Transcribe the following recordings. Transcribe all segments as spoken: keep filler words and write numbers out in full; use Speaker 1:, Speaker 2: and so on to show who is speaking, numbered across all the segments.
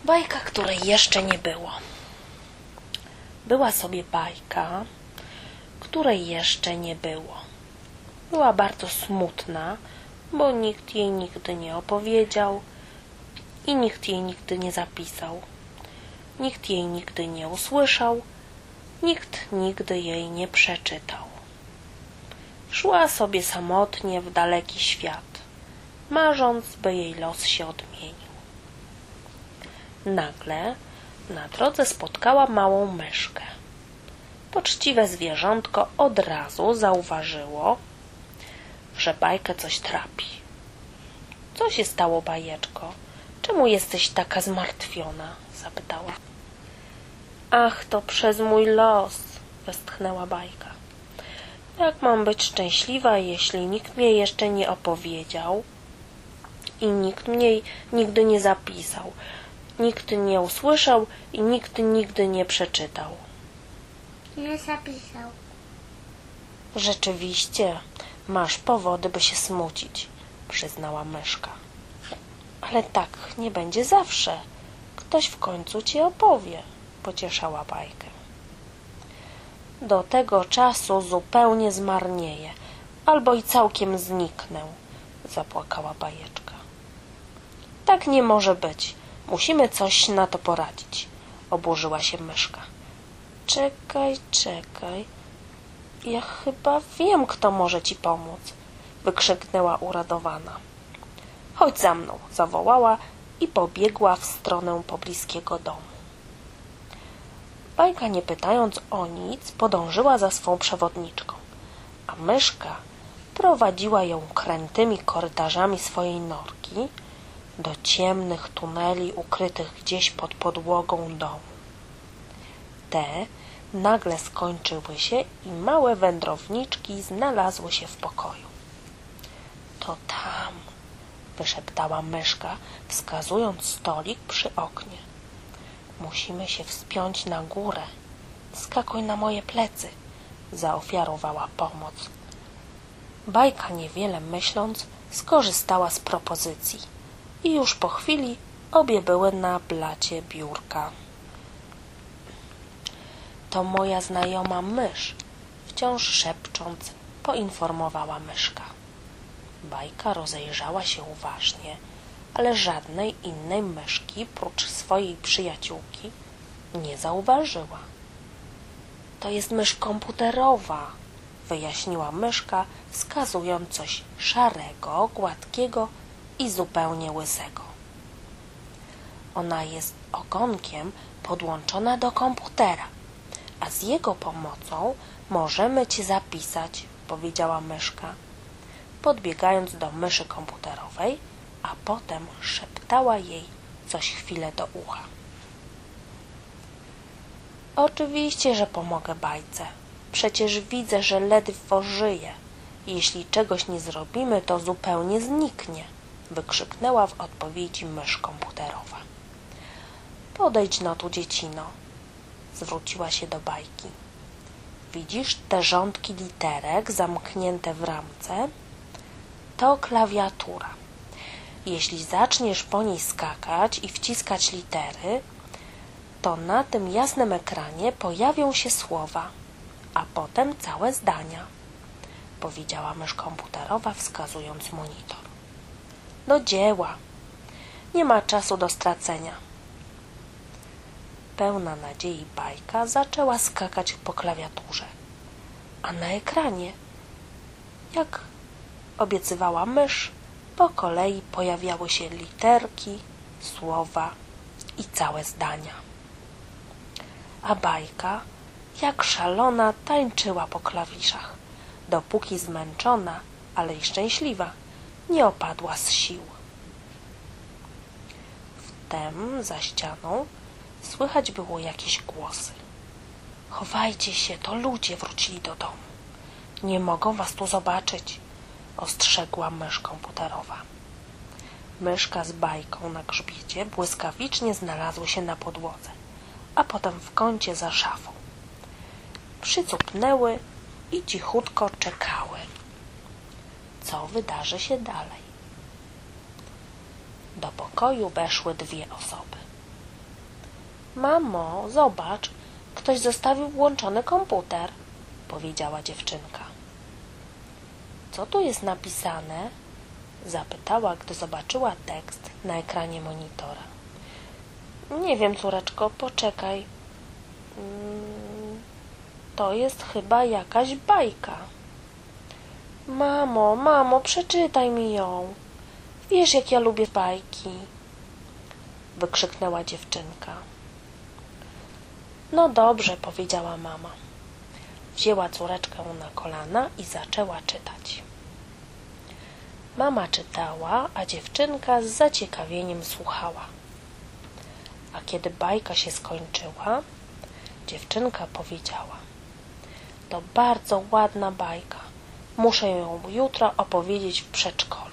Speaker 1: Bajka, której jeszcze nie było. Była sobie bajka, której jeszcze nie było. Była bardzo smutna, bo nikt jej nigdy nie opowiedział i nikt jej nigdy nie zapisał. Nikt jej nigdy nie usłyszał, nikt nigdy jej nie przeczytał. Szła sobie samotnie w daleki świat, marząc, by jej los się odmienił. Nagle na drodze spotkała małą myszkę. Poczciwe zwierzątko od razu zauważyło, że bajkę coś trapi. Co się stało, bajeczko? Czemu jesteś taka zmartwiona? Zapytała. Ach, to przez mój los, westchnęła bajka. Jak mam być szczęśliwa, jeśli nikt mnie jeszcze nie opowiedział i nikt mnie nigdy nie zapisał, nikt nie usłyszał i nikt nigdy nie przeczytał?
Speaker 2: Nie zapisał.
Speaker 1: Rzeczywiście, masz powody, by się smucić, przyznała myszka. Ale tak nie będzie zawsze. Ktoś w końcu ci opowie, pocieszała bajkę. Do tego czasu zupełnie zmarnieję, albo i całkiem zniknę, zapłakała bajeczka. Tak nie może być. Musimy coś na to poradzić, oburzyła się myszka. Czekaj, czekaj. Ja chyba wiem, kto może ci pomóc, wykrzyknęła uradowana. Chodź za mną, zawołała i pobiegła w stronę pobliskiego domu. Bajka, nie pytając o nic, podążyła za swą przewodniczką, a myszka prowadziła ją krętymi korytarzami swojej norki do ciemnych tuneli ukrytych gdzieś pod podłogą domu. Te nagle skończyły się i małe wędrowniczki znalazły się w pokoju. To tam, wyszeptała myszka, wskazując stolik przy oknie. Musimy się wspiąć na górę. Skakuj na moje plecy, zaofiarowała pomoc. Bajka, niewiele myśląc, skorzystała z propozycji i już po chwili obie były na blacie biurka. To moja znajoma mysz, wciąż szepcząc, poinformowała myszka. Bajka rozejrzała się uważnie, ale żadnej innej myszki prócz swojej przyjaciółki nie zauważyła. To jest mysz komputerowa, wyjaśniła myszka, wskazując coś szarego, gładkiego i zupełnie łysego. Ona jest ogonkiem podłączona do komputera, a z jego pomocą możemy cię zapisać, powiedziała myszka, podbiegając do myszy komputerowej, a potem szeptała jej coś chwilę do ucha. Oczywiście, że pomogę bajce. Przecież widzę, że ledwo żyje. Jeśli czegoś nie zrobimy, to zupełnie zniknie, wykrzyknęła w odpowiedzi mysz komputerowa. Podejdź no tu, dziecino, zwróciła się do bajki. Widzisz te rządki literek zamknięte w ramce? To klawiatura. Jeśli zaczniesz po niej skakać i wciskać litery, to na tym jasnym ekranie pojawią się słowa, a potem całe zdania, powiedziała mysz komputerowa, wskazując monitor. Do dzieła. Nie ma czasu do stracenia. Pełna nadziei bajka zaczęła skakać po klawiaturze, a na ekranie, jak obiecywała mysz, po kolei pojawiały się literki, słowa i całe zdania. A bajka, jak szalona, tańczyła po klawiszach, dopóki zmęczona, ale i szczęśliwa, nie opadła z sił. Wtem za ścianą słychać było jakieś głosy. Chowajcie się, to ludzie wrócili do domu. Nie mogą was tu zobaczyć, ostrzegła mysz komputerowa. Myszka z bajką na grzbiecie błyskawicznie znalazły się na podłodze, a potem w kącie za szafą. Przycupnęły i cichutko czekały, co wydarzy się dalej. Do pokoju weszły dwie osoby. Mamo, zobacz, ktoś zostawił włączony komputer, powiedziała dziewczynka. Co tu jest napisane? Zapytała, gdy zobaczyła tekst na ekranie monitora. Nie wiem, córeczko, poczekaj. To jest chyba jakaś bajka. Mamo, mamo, przeczytaj mi ją. Wiesz, jak ja lubię bajki, wykrzyknęła dziewczynka. No dobrze, powiedziała mama. Wzięła córeczkę na kolana i zaczęła czytać. Mama czytała, a dziewczynka z zaciekawieniem słuchała. A kiedy bajka się skończyła, dziewczynka powiedziała: to bardzo ładna bajka. Muszę ją jutro opowiedzieć w przedszkolu.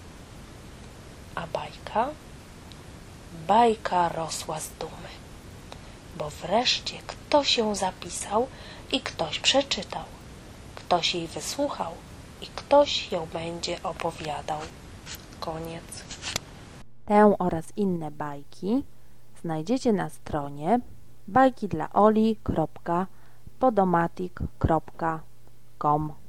Speaker 1: A bajka? Bajka rosła z dumy, bo wreszcie ktoś ją zapisał i ktoś przeczytał, ktoś jej wysłuchał i ktoś ją będzie opowiadał. Koniec.
Speaker 3: Tę oraz inne bajki znajdziecie na stronie bajki dla oli kropka podomatic kropka com.